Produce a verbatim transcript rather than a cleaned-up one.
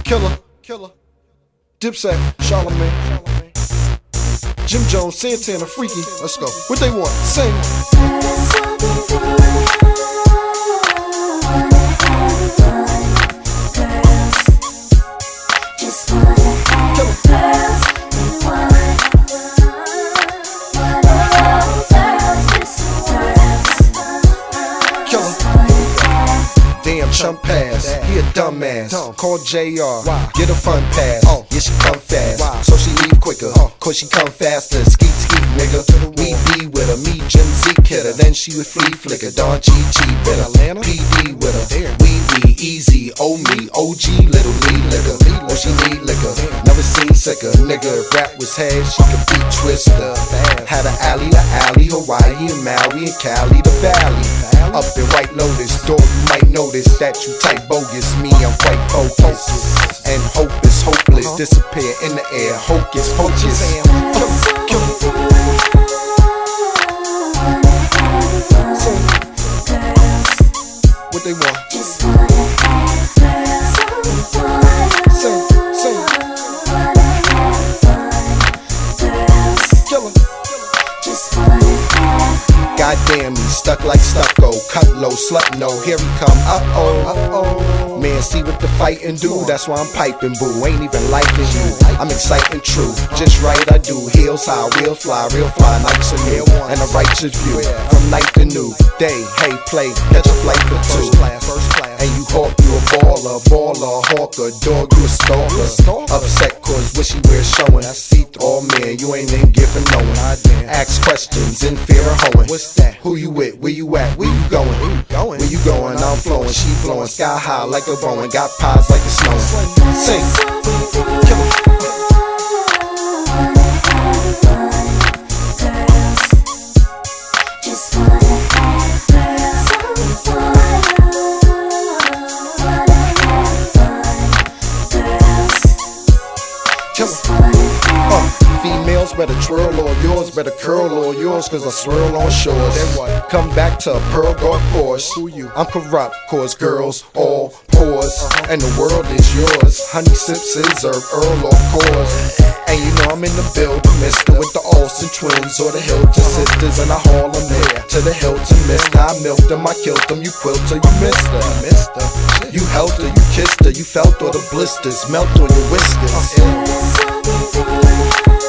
Killer, Killer, Dipset, Charlamagne, Jim Jones, Santana, Freaky. Let's go. What they want? Sing. Damn, chump pass, he a dumbass. Call J R, get a fun pass. Yeah, she come fast, so she leave quicker. Cause she come faster, skeet skeet nigga. We be with her, me Jim Zeke hit her. Then she would flea flicker, Don G G better. P D with her, we we easy, oh me, O G little Lee liquor. Oh she need liquor, never seen sicker. Nigga, if rap was head, she could be Twister. Had a alley to alley, Hawaii and Maui and Cali to Valley. Up in White Lotus, dog, you might notice that you type bogus. Me, I'm quite focused, and hope is hopeless. Disappear in the air, hocus pocus. What they want? Sing, sing. Killer. Goddamn, he stuck like stucco. Cut low, slut no, here he come. Uh-oh, uh-oh. Man, see what the fightin' do. That's why I'm piping, boo. Ain't even liking you. I'm exciting, true. Just right, I do. Heels high, real fly, real fly, nights and new. And a righteous view. From night to new day. Hey, play, catch a flight for two. And you hawk, you a baller, baller, hawker, dog, you a stalker. Upset cause wishy we're showing. Oh man, you ain't in giving no one. Ask questions in fear of hoeing. What's that? Who you with? Where you at? Where you going? Where you going? Where you going? I'm flowing, she blowing, sky high like a Boeing. Got pies like it's snowing. Sing. Uh, females better twirl on yours, better curl on yours, cause I swirl on shores. Come back to a pearl dark course. I'm corrupt, cause girls all pores, and the world is yours. Honey sips scissor, Earl of course. And you know I'm in the building, mister, with the Olsen twins or the Hilton sisters, and I haul them there to the Hilton, mister. I milked them, I killed them, you quilt her, you missed her, mister. You held her, you kissed her, you felt all the blisters melt on your whiskers.